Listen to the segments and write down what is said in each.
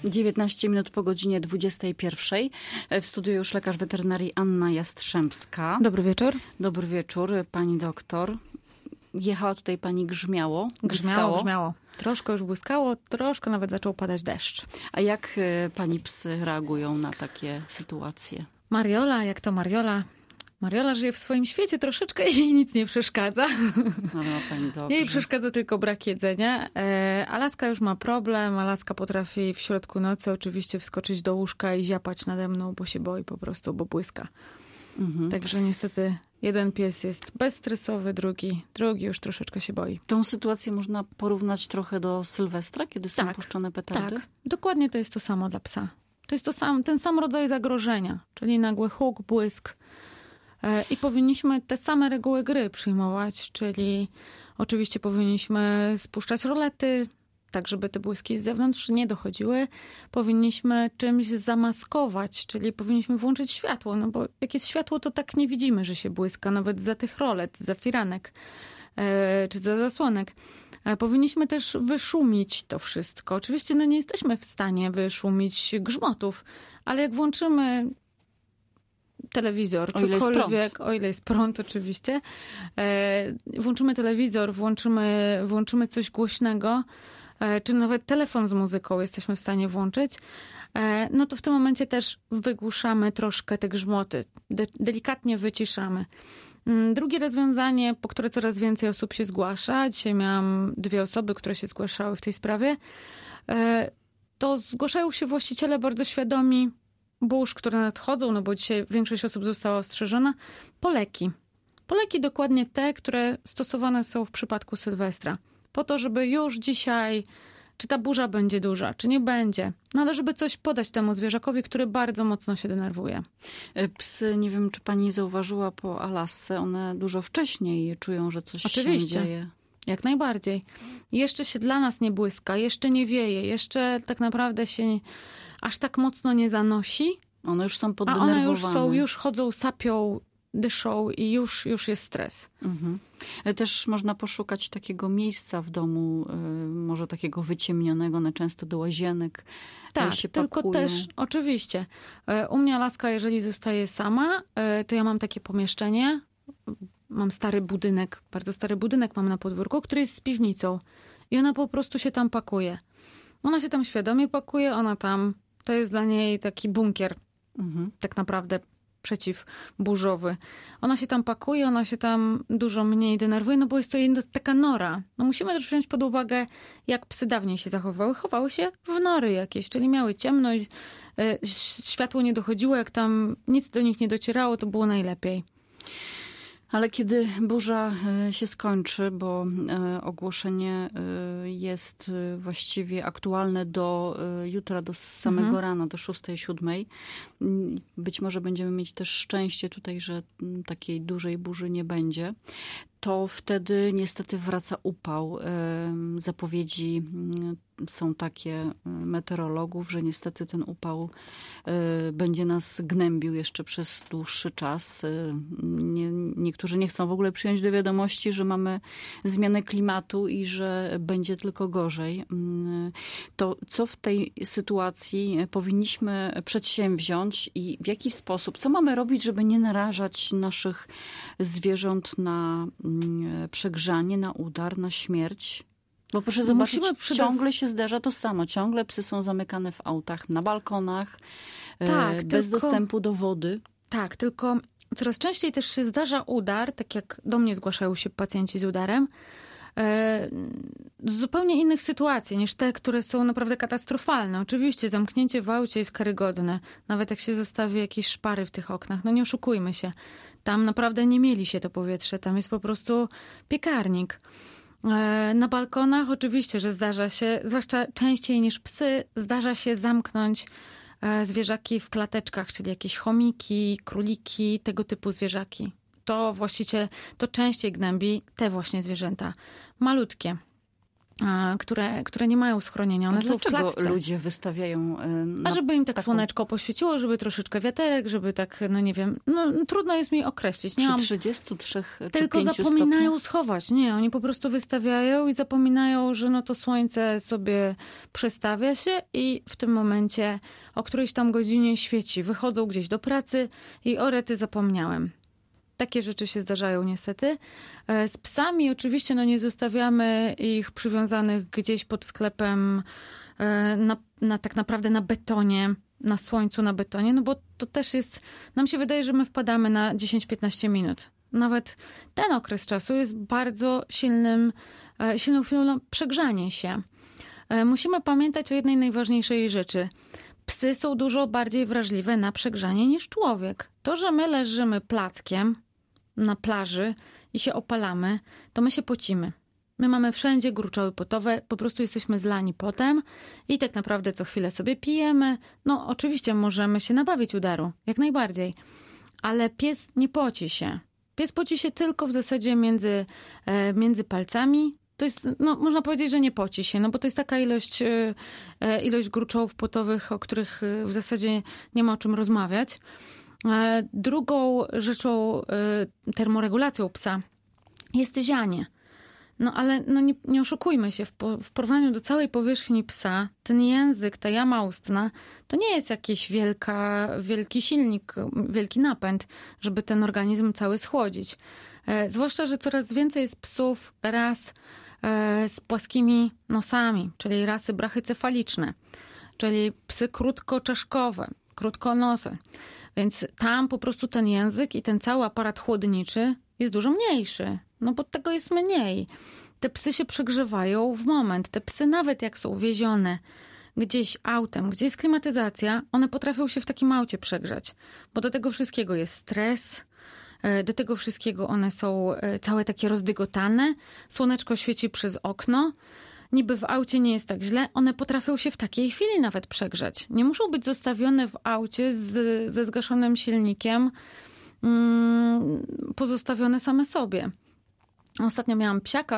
19 minut po godzinie 21. W studiu już lekarz weterynarii Anna Jastrzębska. Dobry wieczór. Dobry wieczór, pani doktor. Jechała tutaj pani grzmiało. Grzmiało. Troszkę już błyskało, troszkę nawet zaczął padać deszcz. A jak pani psy reagują na takie sytuacje? Mariola, jak to Mariola? Mariola żyje w swoim świecie troszeczkę i jej nic nie przeszkadza. Ale ma pani dobrze. Jej przeszkadza tylko brak jedzenia. Alaska już ma problem. Alaska potrafi w środku nocy oczywiście wskoczyć do łóżka i ziapać nade mną, bo się boi po prostu, bo błyska. Także niestety jeden pies jest bezstresowy, drugi już troszeczkę się boi. Tą sytuację można porównać trochę do Sylwestra, kiedy są puszczone petardy? Tak, dokładnie to jest to samo dla psa. To jest ten sam rodzaj zagrożenia, czyli nagły huk, błysk. I powinniśmy te same reguły gry przyjmować, czyli oczywiście powinniśmy spuszczać rolety, tak żeby te błyski z zewnątrz nie dochodziły. Powinniśmy czymś zamaskować, czyli powinniśmy włączyć światło, no bo jak jest światło, to tak nie widzimy, że się błyska, nawet za tych rolet, za firanek czy za zasłonek. Powinniśmy też wyszumić to wszystko. Oczywiście nie jesteśmy w stanie wyszumić grzmotów, ale jak włączymy telewizor, cokolwiek, o ile jest prąd oczywiście, włączymy telewizor, włączymy coś głośnego, czy nawet telefon z muzyką jesteśmy w stanie włączyć, no to w tym momencie też wygłuszamy troszkę te grzmoty, delikatnie wyciszamy. Drugie rozwiązanie, po które coraz więcej osób się zgłasza, dzisiaj miałam 2 osoby, które się zgłaszały w tej sprawie, to zgłaszają się właściciele bardzo świadomi burz, które nadchodzą, no bo dzisiaj większość osób została ostrzeżona, po leki. Po leki dokładnie te, które stosowane są w przypadku Sylwestra. Po to, żeby już dzisiaj, czy ta burza będzie duża, czy nie będzie, no ale żeby coś podać temu zwierzakowi, który bardzo mocno się denerwuje. Psy, nie wiem, czy pani zauważyła po Alasce, one dużo wcześniej czują, że coś się dzieje. Jak najbardziej. Jeszcze się dla nas nie błyska, jeszcze nie wieje, jeszcze tak naprawdę się aż tak mocno nie zanosi. One już są poddenerwowane. A one już chodzą, sapią, dyszą i już jest stres. Ale też można poszukać takiego miejsca w domu, może takiego wyciemnionego, one często do łazienek się tylko pakują. też, oczywiście. U mnie Alaska, jeżeli zostaje sama, to ja mam takie pomieszczenie, mam stary budynek, bardzo stary budynek mam na podwórku, który jest z piwnicą i ona po prostu się tam pakuje. Ona się tam świadomie pakuje, to jest dla niej taki bunkier, tak naprawdę przeciwburzowy. Ona się tam pakuje, ona się tam dużo mniej denerwuje, no bo jest to taka nora. No musimy też wziąć pod uwagę, jak psy dawniej się zachowywały. Chowały się w nory jakieś, czyli miały ciemno, światło nie dochodziło, jak tam nic do nich nie docierało, to było najlepiej. Ale kiedy burza się skończy, bo ogłoszenie jest właściwie aktualne do jutra, do samego rana, do 6-7. Być może będziemy mieć też szczęście tutaj, że takiej dużej burzy nie będzie. To wtedy niestety wraca upał. Zapowiedzi są takie meteorologów, że niestety ten upał będzie nas gnębił jeszcze przez dłuższy czas. Niektórzy nie chcą w ogóle przyjąć do wiadomości, że mamy zmianę klimatu i że będzie tylko gorzej. To co w tej sytuacji powinniśmy przedsięwziąć i w jaki sposób? Co mamy robić, żeby nie narażać naszych zwierząt na przegrzanie, na udar, na śmierć? Bo proszę zobaczyć, ciągle się zdarza to samo. Ciągle psy są zamykane w autach, na balkonach, bez dostępu do wody. Tak, tylko coraz częściej też się zdarza udar, tak jak do mnie zgłaszają się pacjenci z udarem, z zupełnie innych sytuacji niż te, które są naprawdę katastrofalne. Oczywiście zamknięcie w aucie jest karygodne, nawet jak się zostawi jakieś szpary w tych oknach. No nie oszukujmy się. Tam naprawdę nie mieli się to powietrze, tam jest po prostu piekarnik. Na balkonach oczywiście, że zdarza się, zwłaszcza częściej niż psy, zdarza się zamknąć zwierzaki w klateczkach, czyli jakieś chomiki, króliki, tego typu zwierzaki. To częściej gnębi te właśnie zwierzęta malutkie. które nie mają schronienia. One są w Dlaczego klatce. ludzie wystawiają A żeby im tak taką... słoneczko poświeciło, żeby troszeczkę wiaterek, żeby tak, no nie wiem, trudno jest mi określić. Nie Przy mam... 33 czy Tylko 5 zapominają stopniach? schować. Nie, oni po prostu wystawiają i zapominają, że no to słońce sobie przestawia się i w tym momencie o którejś tam godzinie świeci. Wychodzą gdzieś do pracy i o rety zapomniałem. Takie rzeczy się zdarzają niestety. Z psami oczywiście nie zostawiamy ich przywiązanych gdzieś pod sklepem tak naprawdę na betonie, na słońcu na betonie, no bo to też jest, nam się wydaje, że my wpadamy na 10-15 minut. Nawet ten okres czasu jest bardzo silną chwilą na przegrzanie się. Musimy pamiętać o jednej najważniejszej rzeczy. Psy są dużo bardziej wrażliwe na przegrzanie niż człowiek. To, że my leżymy plackiem na plaży i się opalamy, to my się pocimy. My mamy wszędzie gruczoły potowe, po prostu jesteśmy zlani potem i tak naprawdę co chwilę sobie pijemy. No oczywiście możemy się nabawić udaru, jak najbardziej. Ale pies nie poci się. Pies poci się tylko w zasadzie między palcami. To jest, no można powiedzieć, że nie poci się, no bo to jest taka ilość gruczołów potowych, o których w zasadzie nie ma o czym rozmawiać. Drugą rzeczą, termoregulacją psa jest zianie. No ale no nie oszukujmy się, w porównaniu do całej powierzchni psa, ten język, ta jama ustna, to nie jest jakiś wielki silnik, wielki napęd, żeby ten organizm cały schłodzić. Zwłaszcza, że coraz więcej jest psów ras z płaskimi nosami, czyli rasy brachycefaliczne, czyli psy krótkoczaszkowe, krótkonose. Więc tam po prostu ten język i ten cały aparat chłodniczy jest dużo mniejszy, no bo tego jest mniej. Te psy się przegrzewają w moment. Te psy nawet jak są wiezione gdzieś autem, gdzie jest klimatyzacja, one potrafią się w takim aucie przegrzać, bo do tego wszystkiego jest stres, do tego wszystkiego one są całe takie rozdygotane, słoneczko świeci przez okno, niby w aucie nie jest tak źle, one potrafią się w takiej chwili nawet przegrzać. Nie muszą być zostawione w aucie ze zgaszonym silnikiem, pozostawione same sobie. Ostatnio miałam psiaka,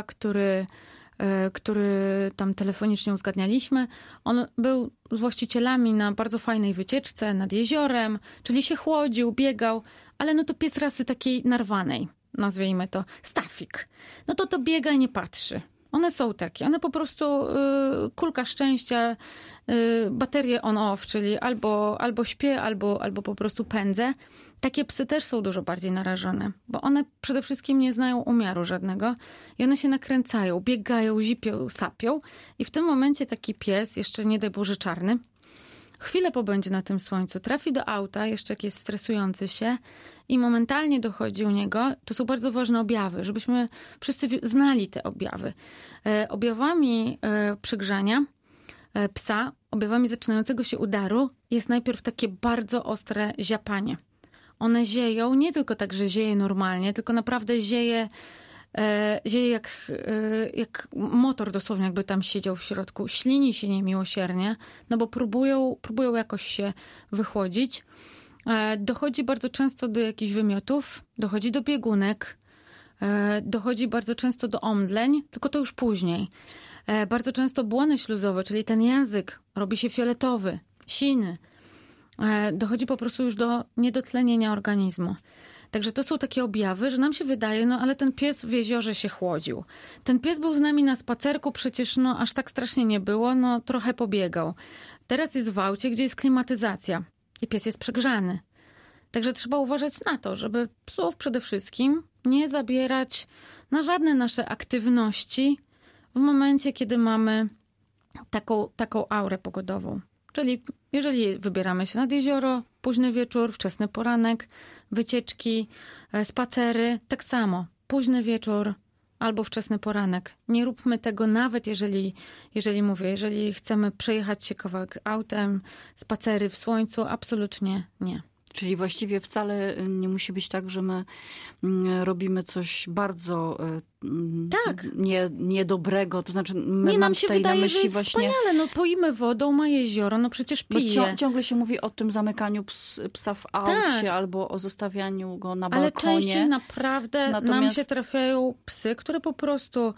który tam telefonicznie uzgadnialiśmy. On był z właścicielami na bardzo fajnej wycieczce nad jeziorem, czyli się chłodził, biegał, ale no to pies rasy takiej narwanej, nazwijmy to, stafik. No to biega i nie patrzy. One są takie, one po prostu kulka szczęścia, baterie on-off, czyli albo śpię, albo po prostu pędzę. Takie psy też są dużo bardziej narażone, bo one przede wszystkim nie znają umiaru żadnego i one się nakręcają, biegają, zipią, sapią i w tym momencie taki pies, jeszcze nie daj Boże czarny, chwilę pobędzie na tym słońcu, trafi do auta, jeszcze jak jest stresujący się i momentalnie dochodzi u niego, to są bardzo ważne objawy, żebyśmy wszyscy znali te objawy. Objawami przegrzania psa, objawami zaczynającego się udaru jest najpierw takie bardzo ostre ziapanie. One zieją, nie tylko tak, że zieje normalnie, tylko naprawdę zieje jak motor dosłownie, jakby tam siedział w środku. Ślini się niemiłosiernie, no bo próbują jakoś się wychłodzić. Dochodzi bardzo często do jakichś wymiotów, dochodzi do biegunek, dochodzi bardzo często do omdleń, tylko to już później. Bardzo często błony śluzowe, czyli ten język robi się fioletowy, siny. Dochodzi po prostu już do niedotlenienia organizmu. Także to są takie objawy, że nam się wydaje, no ale ten pies w jeziorze się chłodził. Ten pies był z nami na spacerku, przecież no aż tak strasznie nie było, no trochę pobiegał. Teraz jest w aucie, gdzie jest klimatyzacja i pies jest przegrzany. Także trzeba uważać na to, żeby psów przede wszystkim nie zabierać na żadne nasze aktywności w momencie, kiedy mamy taką aurę pogodową. Czyli jeżeli wybieramy się nad jezioro, późny wieczór, wczesny poranek, wycieczki, spacery, tak samo. Późny wieczór albo wczesny poranek. Nie róbmy tego nawet jeżeli chcemy przejechać się kawałek autem, spacery w słońcu, absolutnie nie. Czyli właściwie wcale nie musi być tak, że my robimy coś bardzo niedobrego. To znaczy my nam się wydaje, na myśli że jest właśnie wspaniale. No poimy wodą, ma jezioro, no przecież pije. Bo ciągle się mówi o tym zamykaniu psa w aucie albo o zostawianiu go na balkonie. Ale częściej naprawdę nam się trafiają psy, które po prostu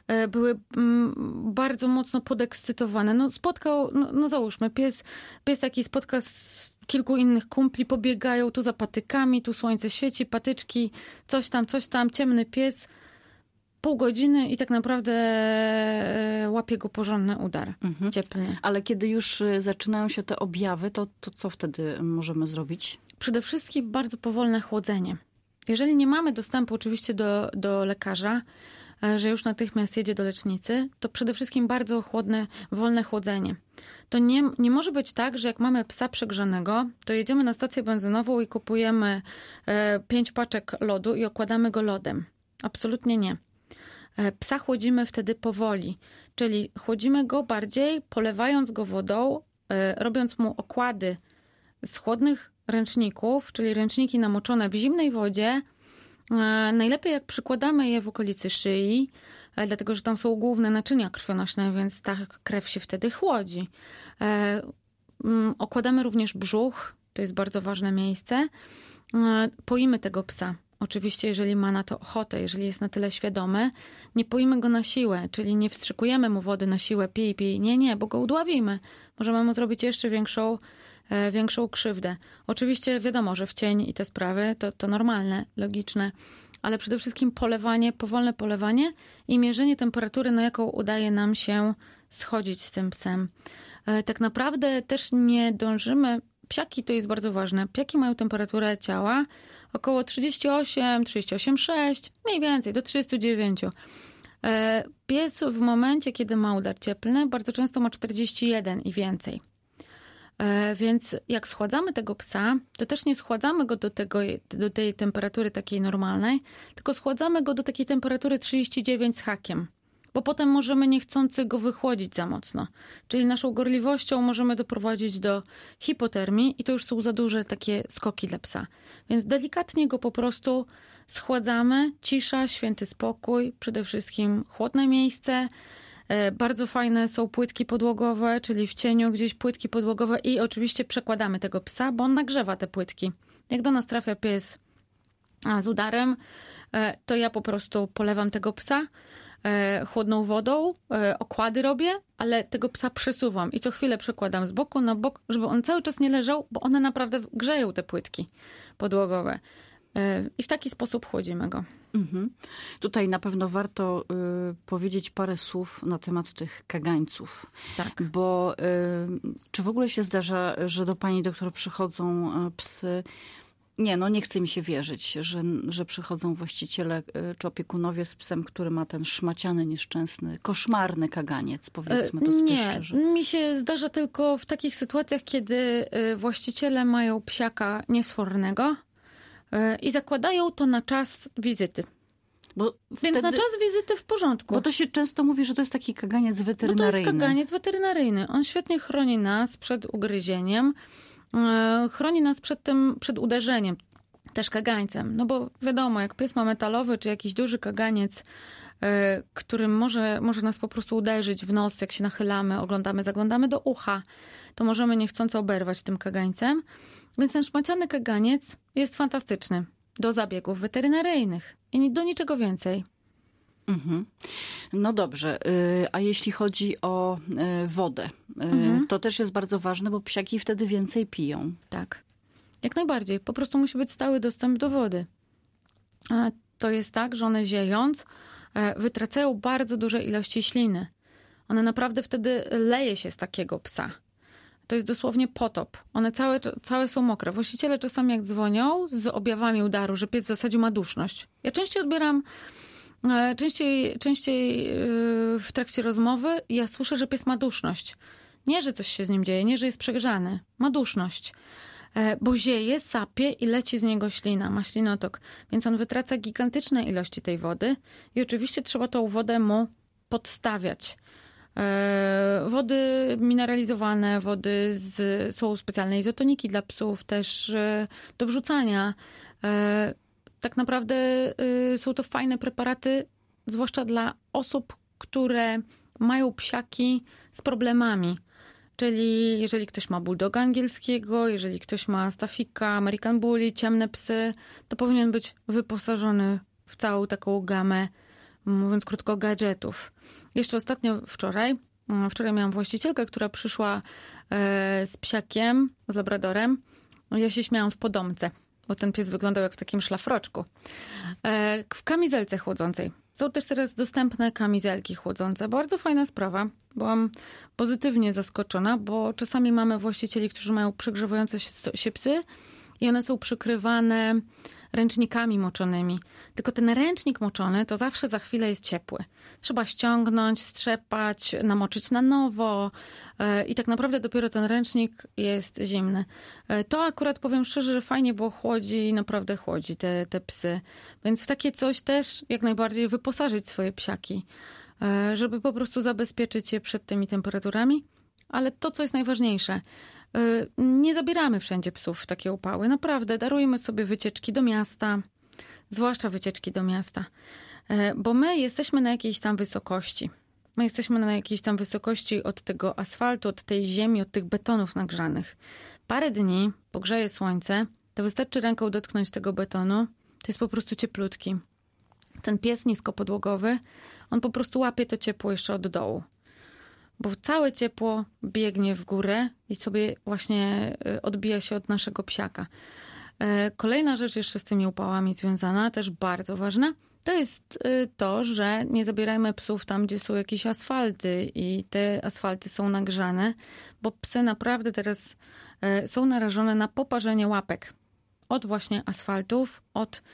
były bardzo mocno podekscytowane. No spotkał, no załóżmy, pies taki spotka z kilku innych kumpli, pobiegają tu za patykami, tu słońce świeci, patyczki, coś tam, ciemny pies. Pół godziny i tak naprawdę łapie go porządny udar cieplny. Ale kiedy już zaczynają się te objawy, to co wtedy możemy zrobić? Przede wszystkim bardzo powolne chłodzenie. Jeżeli nie mamy dostępu oczywiście do lekarza, że już natychmiast jedzie do lecznicy, to przede wszystkim bardzo wolne chłodzenie. To nie może być tak, że jak mamy psa przegrzanego, to jedziemy na stację benzynową i kupujemy 5 paczek lodu i okładamy go lodem. Absolutnie nie. Psa chłodzimy wtedy powoli, czyli chłodzimy go bardziej, polewając go wodą, robiąc mu okłady z chłodnych ręczników, czyli ręczniki namoczone w zimnej wodzie. Najlepiej jak przykładamy je w okolicy szyi, dlatego że tam są główne naczynia krwionośne, więc ta krew się wtedy chłodzi. Okładamy również brzuch, to jest bardzo ważne miejsce. Poimy tego psa. Oczywiście, jeżeli ma na to ochotę, jeżeli jest na tyle świadomy, nie poimy go na siłę, czyli nie wstrzykujemy mu wody na siłę, pij. Nie, bo go udławimy. Możemy mu zrobić jeszcze większą krzywdę. Oczywiście wiadomo, że w cień i te sprawy to normalne, logiczne, ale przede wszystkim polewanie, powolne polewanie i mierzenie temperatury, na jaką udaje nam się schodzić z tym psem. Tak naprawdę też nie dążymy, psiaki to jest bardzo ważne, psiaki mają temperaturę ciała około 38, 38,6, mniej więcej do 39. Pies w momencie, kiedy ma udar cieplny, bardzo często ma 41 i więcej. Więc jak schładzamy tego psa, to też nie schładzamy go do tej temperatury takiej normalnej, tylko schładzamy go do takiej temperatury 39 z hakiem. Bo potem możemy niechcący go wychłodzić za mocno. Czyli naszą gorliwością możemy doprowadzić do hipotermii i to już są za duże takie skoki dla psa. Więc delikatnie go po prostu schładzamy, cisza, święty spokój, przede wszystkim chłodne miejsce. Bardzo fajne są płytki podłogowe, czyli w cieniu gdzieś płytki podłogowe i oczywiście przekładamy tego psa, bo on nagrzewa te płytki. Jak do nas trafia pies z udarem, to ja po prostu polewam tego psa chłodną wodą, okłady robię, ale tego psa przesuwam i co chwilę przekładam z boku na bok, żeby on cały czas nie leżał, bo one naprawdę grzeją te płytki podłogowe. I w taki sposób chłodzimy go. Tutaj na pewno warto powiedzieć parę słów na temat tych kagańców. Tak. Bo czy w ogóle się zdarza, że do pani doktor przychodzą psy? Nie chce mi się wierzyć, że przychodzą właściciele czy opiekunowie z psem, który ma ten szmaciany, nieszczęsny, koszmarny kaganiec, powiedzmy to sobie szczerze. Mi się zdarza tylko w takich sytuacjach, kiedy właściciele mają psiaka niesfornego i zakładają to na czas wizyty. Więc na czas wizyty w porządku. Bo to się często mówi, że to jest taki kaganiec weterynaryjny. Bo to jest kaganiec weterynaryjny. On świetnie chroni nas przed ugryzieniem, chroni nas przed uderzeniem, też kagańcem. No bo wiadomo, jak pies ma metalowy, czy jakiś duży kaganiec, którym może nas po prostu uderzyć w nos, jak się nachylamy, zaglądamy do ucha, to możemy niechcąco oberwać tym kagańcem. Więc ten szmaciany kaganiec jest fantastyczny do zabiegów weterynaryjnych i do niczego więcej. No dobrze, a jeśli chodzi o wodę, to też jest bardzo ważne, bo psiaki wtedy więcej piją. Tak, jak najbardziej. Po prostu musi być stały dostęp do wody. To jest tak, że one ziejąc wytracają bardzo duże ilości śliny. One naprawdę wtedy leje się z takiego psa. To jest dosłownie potop. One całe są mokre. Właściciele czasami jak dzwonią z objawami udaru, że pies w zasadzie ma duszność. Ja częściej odbieram, częściej w trakcie rozmowy ja słyszę, że pies ma duszność. Nie, że coś się z nim dzieje, nie, że jest przegrzany. Ma duszność. Bo zieje, sapie i leci z niego ślina, ma ślinotok. Więc on wytraca gigantyczne ilości tej wody i oczywiście trzeba tą wodę mu podstawiać. Wody mineralizowane, są specjalne izotoniki dla psów też do wrzucania. Tak naprawdę są to fajne preparaty, zwłaszcza dla osób, które mają psiaki z problemami. Czyli jeżeli ktoś ma bulldoga angielskiego, jeżeli ktoś ma staffika, American Bully, ciemne psy, to powinien być wyposażony w całą taką gamę mówiąc krótko, gadżetów. Jeszcze ostatnio wczoraj miałam właścicielkę, która przyszła z psiakiem, z labradorem. Ja się śmiałam w podomce, bo ten pies wyglądał jak w takim szlafroczku. W kamizelce chłodzącej. Są też teraz dostępne kamizelki chłodzące. Bardzo fajna sprawa. Byłam pozytywnie zaskoczona, bo czasami mamy właścicieli, którzy mają przegrzewające się psy i one są przykrywane ręcznikami moczonymi. Tylko ten ręcznik moczony to zawsze za chwilę jest ciepły. Trzeba ściągnąć, strzepać, namoczyć na nowo i tak naprawdę dopiero ten ręcznik jest zimny. To akurat powiem szczerze, że fajnie, bo chłodzi, naprawdę chłodzi te psy. Więc w takie coś też jak najbardziej wyposażyć swoje psiaki, żeby po prostu zabezpieczyć je przed tymi temperaturami. Ale to, co jest najważniejsze, nie zabieramy wszędzie psów w takie upały. Naprawdę, darujmy sobie wycieczki do miasta, zwłaszcza wycieczki do miasta, bo my jesteśmy na jakiejś tam wysokości. My jesteśmy na jakiejś tam wysokości od tego asfaltu, od tej ziemi, od tych betonów nagrzanych. Parę dni pogrzeje słońce, to wystarczy ręką dotknąć tego betonu, to jest po prostu cieplutki. Ten pies niskopodłogowy, on po prostu łapie to ciepło jeszcze od dołu. Bo całe ciepło biegnie w górę i sobie właśnie odbija się od naszego psiaka. Kolejna rzecz jeszcze z tymi upałami związana, też bardzo ważna, to jest to, że nie zabierajmy psów tam, gdzie są jakieś asfalty i te asfalty są nagrzane, bo psy naprawdę teraz są narażone na poparzenie łapek. Od właśnie asfaltów,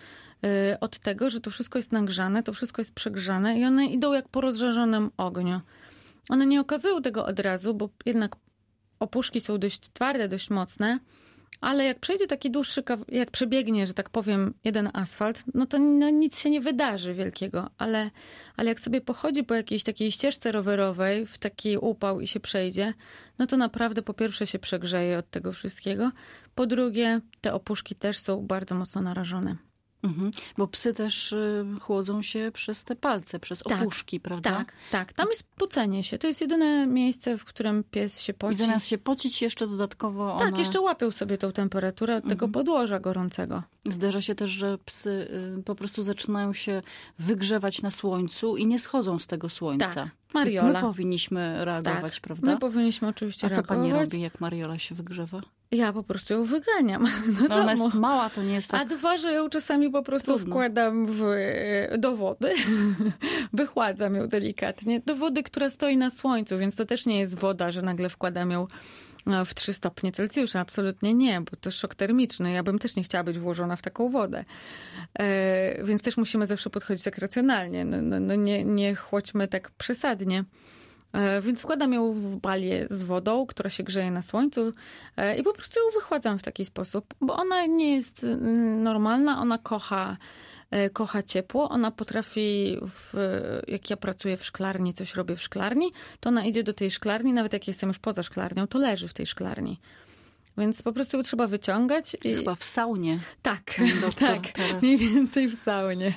od tego, że to wszystko jest nagrzane, to wszystko jest przegrzane i one idą jak po rozżarzonym ogniu. One nie okazują tego od razu, bo jednak opuszki są dość twarde, dość mocne, ale jak przejdzie taki dłuższy, jak przebiegnie, że tak powiem, jeden asfalt, no to nic się nie wydarzy wielkiego, ale jak sobie pochodzi po jakiejś takiej ścieżce rowerowej w taki upał i się przejdzie, no to naprawdę po pierwsze się przegrzeje od tego wszystkiego, po drugie te opuszki też są bardzo mocno narażone. Mhm, bo psy też chłodzą się przez te palce, przez opuszki, prawda? Tak. Tam jest pocenie się. To jest jedyne miejsce, w którym pies się poci. I zamiast się pocić, jeszcze dodatkowo one... Tak, jeszcze łapią sobie tą temperaturę od tego podłoża gorącego. Zdarza się też, że psy po prostu zaczynają się wygrzewać na słońcu i nie schodzą z tego słońca. Tak, Mariola. My powinniśmy reagować, prawda? My powinniśmy oczywiście reagować. A co pani robi, jak Mariola się wygrzewa? Ja po prostu ją wyganiam. No ona jest mała, to nie jest tak... A dwa, że ją czasami po prostu wkładam do wody. Wychładzam ją delikatnie. Do wody, która stoi na słońcu, więc to też nie jest woda, że nagle wkładam ją w 3 stopnie Celsjusza. Absolutnie nie, bo to jest szok termiczny. Ja bym też nie chciała być włożona w taką wodę. Więc też musimy zawsze podchodzić tak racjonalnie. Nie chłodźmy tak przesadnie. Więc wkładam ją w balię z wodą, która się grzeje na słońcu i po prostu ją wychładzam w taki sposób, bo ona nie jest normalna, ona kocha ciepło, ona potrafi, jak ja pracuję w szklarni, coś robię w szklarni, to ona idzie do tej szklarni, nawet jak jestem już poza szklarnią, to leży w tej szklarni. Więc po prostu ją trzeba wyciągać. Chyba w saunie. Tak, mniej więcej w saunie.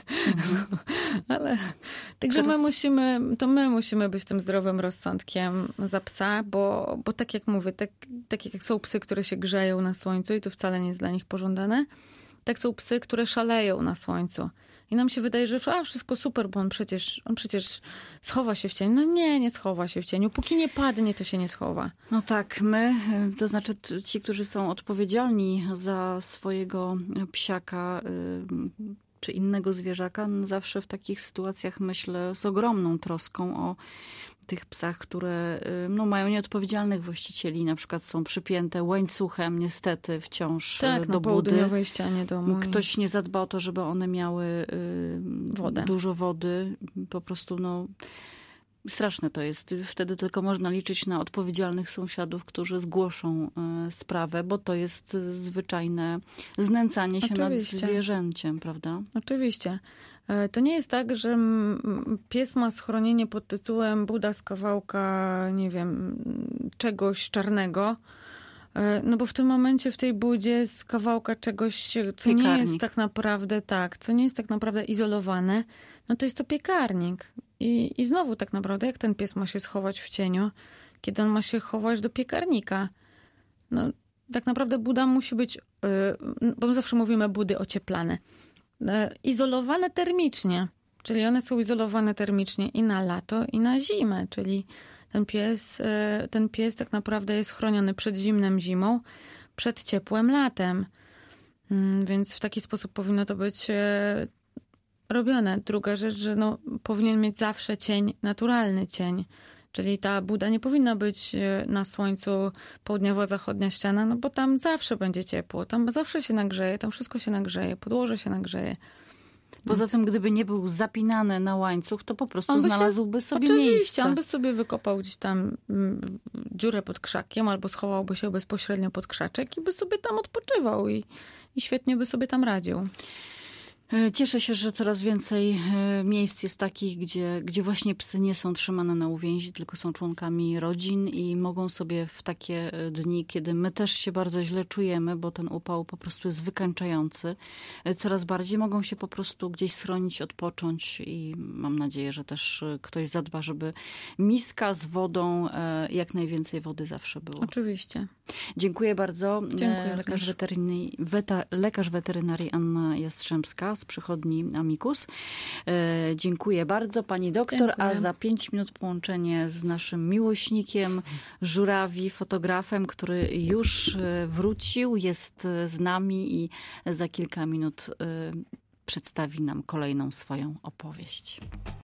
Ale także my musimy być tym zdrowym rozsądkiem za psa, bo tak jak mówię, tak jak są psy, które się grzeją na słońcu i to wcale nie jest dla nich pożądane, tak są psy, które szaleją na słońcu. I nam się wydaje, że wszystko super, bo on przecież schowa się w cieniu. No nie schowa się w cieniu. Póki nie padnie, to się nie schowa. No tak, my, to znaczy ci, którzy są odpowiedzialni za swojego psiaka czy innego zwierzaka, zawsze w takich sytuacjach myślę z ogromną troską o tych psach, które mają nieodpowiedzialnych właścicieli, na przykład są przypięte łańcuchem niestety wciąż do budy. Południowej ścianie domu. Ktoś nie zadba o to, żeby one miały dużo wody. Po prostu straszne to jest. Wtedy tylko można liczyć na odpowiedzialnych sąsiadów, którzy zgłoszą sprawę, bo to jest zwyczajne znęcanie się nad zwierzęciem, prawda? Oczywiście. To nie jest tak, że pies ma schronienie pod tytułem Buda z kawałka, nie wiem, czegoś czarnego. No bo w tym momencie w tej budzie z kawałka czegoś, co nie jest tak naprawdę izolowane, no to jest to piekarnik. I znowu tak naprawdę, jak ten pies ma się schować w cieniu, kiedy on ma się chować do piekarnika? No tak naprawdę buda musi być, bo my zawsze mówimy budy ocieplane, izolowane termicznie. Czyli one są izolowane termicznie i na lato, i na zimę. Czyli ten pies tak naprawdę jest chroniony przed zimnem zimą, przed ciepłem latem. Więc w taki sposób powinno to być robione. Druga rzecz, że powinien mieć zawsze cień, naturalny cień. Czyli ta buda nie powinna być na słońcu, południowo-zachodnia ściana, bo tam zawsze będzie ciepło, tam zawsze się nagrzeje, tam wszystko się nagrzeje, podłoże się nagrzeje. Poza tym, gdyby nie był zapinany na łańcuch, to po prostu znalazłby sobie miejsce. Oczywiście, on by sobie wykopał gdzieś tam dziurę pod krzakiem albo schowałby się bezpośrednio pod krzaczek i by sobie tam odpoczywał i świetnie by sobie tam radził. Cieszę się, że coraz więcej miejsc jest takich, gdzie właśnie psy nie są trzymane na uwięzi, tylko są członkami rodzin i mogą sobie w takie dni, kiedy my też się bardzo źle czujemy, bo ten upał po prostu jest wykańczający, coraz bardziej mogą się po prostu gdzieś schronić, odpocząć i mam nadzieję, że też ktoś zadba, żeby miska z wodą, jak najwięcej wody zawsze było. Oczywiście. Dziękuję bardzo. Dziękuję. Lekarz weterynarii Anna Jastrzębska z przychodni Amicus. Dziękuję bardzo pani doktor, Dziękuję. A za 5 minut połączenie z naszym miłośnikiem żurawi, fotografem, który już wrócił, jest z nami i za kilka minut przedstawi nam kolejną swoją opowieść.